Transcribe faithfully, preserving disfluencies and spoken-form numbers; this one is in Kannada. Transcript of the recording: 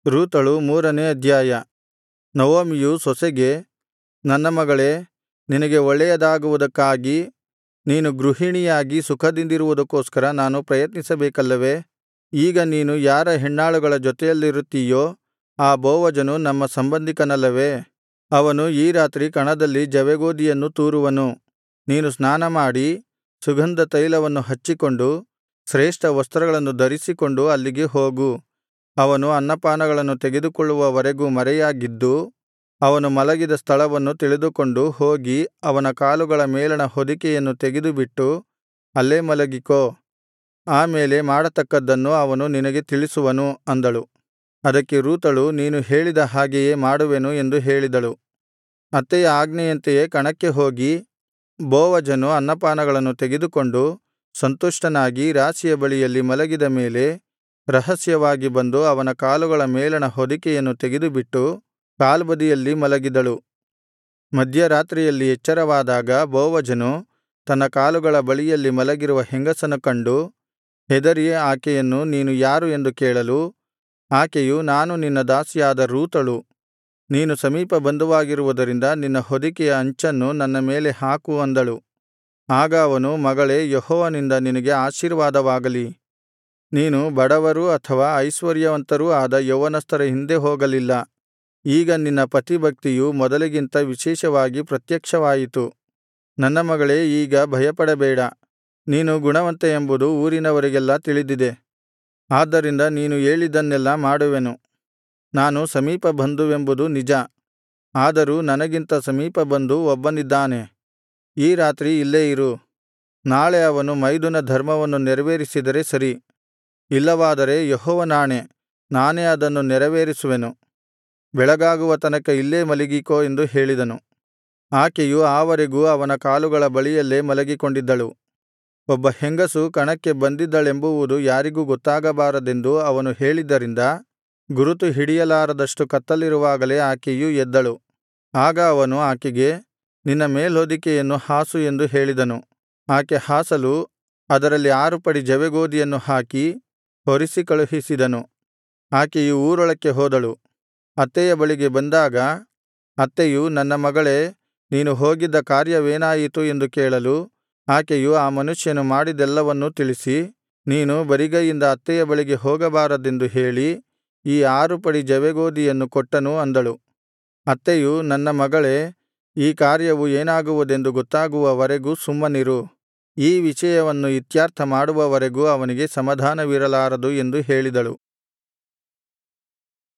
ರೂತಳು ಮೂರನೇ ಅಧ್ಯಾಯ. ನವೊಮಿಯು ಸೊಸೆಗೆ, ನನ್ನ ಮಗಳೇ, ನಿನಗೆ ಒಳ್ಳೆಯದಾಗುವುದಕ್ಕಾಗಿ ನೀನು ಗೃಹಿಣಿಯಾಗಿ ಸುಖದಿಂದಿರುವುದಕ್ಕೋಸ್ಕರ ನಾನು ಪ್ರಯತ್ನಿಸಬೇಕಲ್ಲವೇ? ಈಗ ನೀನು ಯಾರ ಹೆಣ್ಣಾಳುಗಳ ಜೊತೆಯಲ್ಲಿರುತ್ತೀಯೋ ಆ ಬೋವಜನು ನಮ್ಮ ಸಂಬಂಧಿಕನಲ್ಲವೇ? ಅವನು ಈ ರಾತ್ರಿ ಕಣದಲ್ಲಿ ಜವೆಗೋದಿಯನ್ನು ತೂರುವನು. ನೀನು ಸ್ನಾನಮಾಡಿ ಸುಗಂಧ ತೈಲವನ್ನು ಹಚ್ಚಿಕೊಂಡು ಶ್ರೇಷ್ಠ ವಸ್ತ್ರಗಳನ್ನು ಧರಿಸಿಕೊಂಡು ಅಲ್ಲಿಗೆ ಹೋಗು. ಅವನು ಅನ್ನಪಾನಗಳನ್ನು ತೆಗೆದುಕೊಳ್ಳುವವರೆಗೂ ಮರೆಯಾಗಿದ್ದು, ಅವನು ಮಲಗಿದ ಸ್ಥಳವನ್ನು ತಿಳಿದುಕೊಂಡು ಹೋಗಿ ಅವನ ಕಾಲುಗಳ ಮೇಲಣ ಹೊದಿಕೆಯನ್ನು ತೆಗೆದುಬಿಟ್ಟು ಅಲ್ಲೇ ಮಲಗಿಕೋ. ಆ ಮೇಲೆ ಮಾಡತಕ್ಕದ್ದನ್ನು ಅವನು ನಿನಗೆ ತಿಳಿಸುವನು ಅಂದಳು. ಅದಕ್ಕೆ ರೂತಳು, ನೀನು ಹೇಳಿದ ಹಾಗೆಯೇ ಮಾಡುವೆನು ಎಂದು ಹೇಳಿದಳು. ಅತ್ತೆಯ ಆಜ್ಞೆಯಂತೆಯೇ ಕಣಕ್ಕೆ ಹೋಗಿ ಬೋವಜನು ಅನ್ನಪಾನಗಳನ್ನು ತೆಗೆದುಕೊಂಡು ಸಂತುಷ್ಟನಾಗಿ ರಾಶಿಯ ಬಳಿಯಲ್ಲಿ ಮಲಗಿದ ಮೇಲೆ ರಹಸ್ಯವಾಗಿ ಬಂದು ಅವನ ಕಾಲುಗಳ ಮೇಲಣ ಹೊದಿಕೆಯನ್ನು ತೆಗೆದುಬಿಟ್ಟು ಕಾಲ್ಬದಿಯಲ್ಲಿ ಮಲಗಿದಳು. ಮಧ್ಯರಾತ್ರಿಯಲ್ಲಿ ಎಚ್ಚರವಾದಾಗ ಬೋವಜನು ತನ್ನ ಕಾಲುಗಳ ಬಳಿಯಲ್ಲಿ ಮಲಗಿರುವ ಹೆಂಗಸನ್ನು ಕಂಡು ಹೆದರಿ ಆಕೆಯನ್ನು, ನೀನು ಯಾರು ಎಂದು ಕೇಳಲು, ಆಕೆಯು, ನಾನು ನಿನ್ನ ದಾಸಿಯಾದ ರೂತಳು. ನೀನು ಸಮೀಪ ಬಂಧುವಾಗಿರುವುದರಿಂದ ನಿನ್ನ ಹೊದಿಕೆಯ ಅಂಚನ್ನು ನನ್ನ ಮೇಲೆ ಹಾಕು ಅಂದಳು. ಆಗ ಅವನು, ಮಗಳೇ, ಯೆಹೋವನಿಂದ ನಿನಗೆ ಆಶೀರ್ವಾದವಾಗಲಿ. ನೀನು ಬಡವರೂ ಅಥವಾ ಐಶ್ವರ್ಯವಂತರೂ ಆದ ಯೌವನಸ್ಥರ ಹಿಂದೆ ಹೋಗಲಿಲ್ಲ. ಈಗ ನಿನ್ನ ಪತಿಭಕ್ತಿಯು ಮೊದಲಿಗಿಂತ ವಿಶೇಷವಾಗಿ ಪ್ರತ್ಯಕ್ಷವಾಯಿತು. ನನ್ನ ಮಗಳೇ, ಈಗ ಭಯಪಡಬೇಡ. ನೀನು ಗುಣವಂತೆ ಎಂಬುದು ಊರಿನವರಿಗೆಲ್ಲಾ ತಿಳಿದಿದೆ. ಆದ್ದರಿಂದ ನೀನು ಹೇಳಿದ್ದನ್ನೆಲ್ಲಾ ಮಾಡುವೆನು. ನಾನು ಸಮೀಪ ಬಂಧುವೆಂಬುದು ನಿಜ. ಆದರೂ ನನಗಿಂತ ಸಮೀಪ ಬಂಧು ಒಬ್ಬನಿದ್ದಾನೆ. ಈ ರಾತ್ರಿ ಇಲ್ಲೇ ಇರು. ನಾಳೆ ಅವನು ಮೈದುನ ಧರ್ಮವನ್ನು ನೆರವೇರಿಸಿದರೆ ಸರಿ. ಇಲ್ಲವಾದರೆ ಯೆಹೋವನಾಣೆ, ನಾನೇ ಅದನ್ನು ನೆರವೇರಿಸುವೆನು. ಬೆಳಗಾಗುವ ತನಕ ಇಲ್ಲೇ ಮಲಗಿಕೋ ಎಂದು ಹೇಳಿದನು. ಆಕೆಯು ಆವರೆಗೂ ಅವನ ಕಾಲುಗಳ ಬಳಿಯಲ್ಲೇ ಮಲಗಿಕೊಂಡಿದ್ದಳು. ಒಬ್ಬ ಹೆಂಗಸು ಕಣಕ್ಕೆ ಬಂದಿದ್ದಳೆಂಬುವುದು ಯಾರಿಗೂ ಗೊತ್ತಾಗಬಾರದೆಂದು ಅವನು ಹೇಳಿದ್ದರಿಂದ ಗುರುತು ಹಿಡಿಯಲಾರದಷ್ಟು ಕತ್ತಲಿರುವಾಗಲೇ ಆಕೆಯು ಎದ್ದಳು. ಆಗ ಅವನು ಆಕೆಗೆ, ನಿನ್ನ ಮೇಲ್ಹೊದಿಕೆಯನ್ನು ಹಾಸು ಎಂದು ಹೇಳಿದನು. ಆಕೆ ಹಾಸಲು ಅದರಲ್ಲಿ ಆರು ಪಡಿ ಜವೆಗೋದಿಯನ್ನು ಹಾಕಿ ಹೊರಿಸಿ ಕಳುಹಿಸಿದನು. ಆಕೆಯು ಊರೊಳಕ್ಕೆ ಹೋದಳು. ಅತ್ತೆಯ ಬಳಿಗೆ ಬಂದಾಗ ಅತ್ತೆಯು, ನನ್ನ ಮಗಳೇ, ನೀನು ಹೋಗಿದ್ದ ಕಾರ್ಯವೇನಾಯಿತು ಎಂದು ಕೇಳಲು, ಆಕೆಯು ಆ ಮನುಷ್ಯನು ಮಾಡಿದ್ದೆಲ್ಲವನ್ನೂ ತಿಳಿಸಿ, ನೀನು ಬರಿಗೈಯಿಂದ ಅತ್ತೆಯ ಬಳಿಗೆ ಹೋಗಬಾರದೆಂದು ಹೇಳಿ ಈ ಆರು ಪಡಿ ಜವೆಗೋದಿಯನ್ನು ಕೊಟ್ಟನು ಅಂದಳು. ಅತ್ತೆಯು, ನನ್ನ ಮಗಳೇ, ಈ ಕಾರ್ಯವು ಏನಾಗುವುದೆಂದು ಗೊತ್ತಾಗುವವರೆಗೂ ಸುಮ್ಮನಿರು. ಈ ವಿಷಯವನ್ನು ಇತ್ಯರ್ಥ ಮಾಡುವವರೆಗೂ ಅವನಿಗೆ ಸಮಾಧಾನವಿರಲಾರದು ಎಂದು ಹೇಳಿದಳು.